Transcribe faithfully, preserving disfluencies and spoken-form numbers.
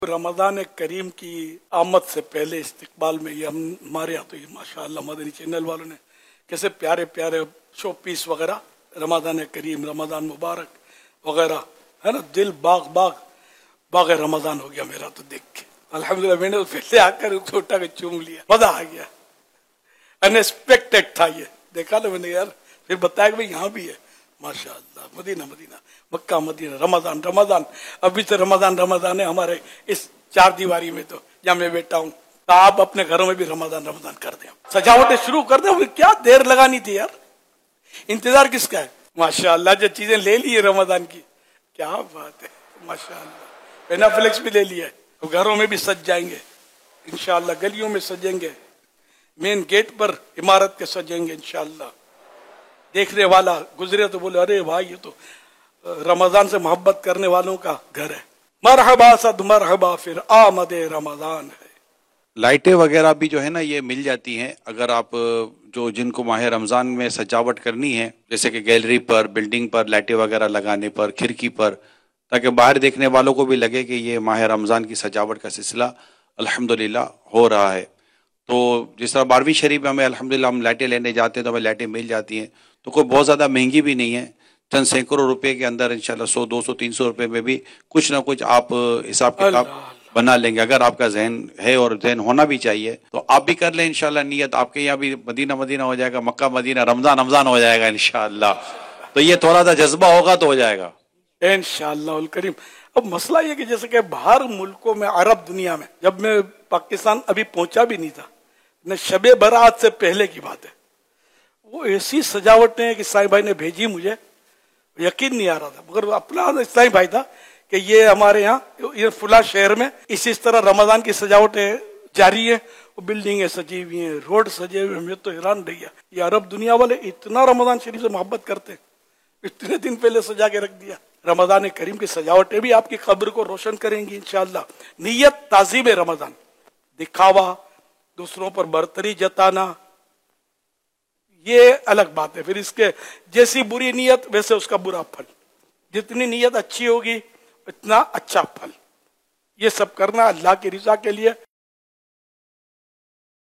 रमज़ान करीम की आमद से पहले इस्तकबाल में ये हम हमारे यहाँ तो ये माशाअल्लाह मदनी चैनल वालों ने कैसे प्यारे प्यारे शो पीस वगैरह रमज़ान करीम रमज़ान मुबारक वगैरह है ना, दिल बाग बाग बाग रमज़ान हो गया मेरा तो देख के। अल्हम्दुलिल्लाह मैंने पहले आकर छोटा के चूम लिया, मजा आ गया, अनएक्सपेक्टेड था ये, देखा ना मैंने यार, फिर बताया कि भाई यहाँ भी है माशाअल्लाह, Medina Medina Mecca Medina Ramzan Ramzan. अभी तो रमजान रमजान है हमारे इस चार दीवारी में, तो जहाँ मैं बैठा हूँ, तो आप अपने घरों में भी रमजान रमजान कर दें, सजावटें शुरू कर दें। क्या देर लगानी थी यार, इंतजार किसका है। माशाअल्लाह जो चीजें ले ली है रमजान की, क्या बात है माशाअल्लाह। पेनाफ्लेक्स भी ले लिया है, तो घरों में भी सज जाएंगे इंशाअल्लाह, गलियों में सजेंगे, मेन गेट पर इमारत के सजेंगे इंशाअल्लाह। देखने वाला गुजरे तो बोले अरे भाई ये तो रमजान से मोहब्बत करने वालों का घर है। मरहबा सद मरहबा फिर आमदे रमजान है। लाइटें वगैरह भी जो है ना ये मिल जाती हैं, अगर आप जो जिनको माह रमजान में सजावट करनी है, जैसे कि गैलरी पर, बिल्डिंग पर लाइटें वगैरह लगाने पर, खिड़की पर, ताकि बाहर देखने वालों को भी लगे कि ये माह रमजान की सजावट का सिलसिला अल्हम्दुलिल्लाह हो रहा है। तो जिस तरह बारहवीं शरीफ में हमें अल्हम्दुलिल्लाह हम लाइटें लेने जाते हैं तो हमें लाइटें मिल जाती हैं, तो कोई बहुत ज़्यादा महंगी भी नहीं है, चंद सैकड़ों रुपए के अंदर इंशाल्लाह सौ दो सौ तीन सौ रुपए में भी कुछ ना कुछ आप हिसाब किताब बना लेंगे। अगर आपका जहन है, और जहन होना भी चाहिए, तो आप भी कर लें इंशाल्लाह नियत। आपके यहाँ भी मदीना मदीना हो जाएगा, मक्का मदीना, रमजान रमजान हो जाएगा इंशाल्लाह। तो ये थोड़ा सा जज्बा होगा तो हो जाएगा इंशाअल्लाह उल करीम। अब मसला ये कि जैसे कि बाहर मुल्कों में, अरब दुनिया में, जब मैं पाकिस्तान अभी पहुंचा भी नहीं था, न शबे बरात से पहले की बात है, वो ऐसी सजावटें हैं कि साईं भाई ने भेजी, मुझे यकीन नहीं आ रहा था, मगर अपना साईं भाई था कि ये हमारे यहाँ ये फुला शहर में इस इस तरह रमजान की सजावटें जारी है, वो बिल्डिंगें सजी हुई हैं, रोड सजे हुए। मैं तो हैरान रह गया, ये अरब दुनिया वाले इतना रमजान शरीफ से मोहब्बत करते हैं, इतने दिन पहले सजा के रख दिया। रमजान करीम की सजावटें भी आपकी कब्र को रोशन करेंगी इंशाअल्लाह। नीयत ताज़ीब रमजान, दिखावा, दूसरों पर बर्तरी जताना, ये अलग बात है। फिर इसके जैसी बुरी नीयत वैसे उसका बुरा फल, जितनी नीयत अच्छी होगी इतना अच्छा फल। ये सब करना अल्लाह की रिजा के लिए।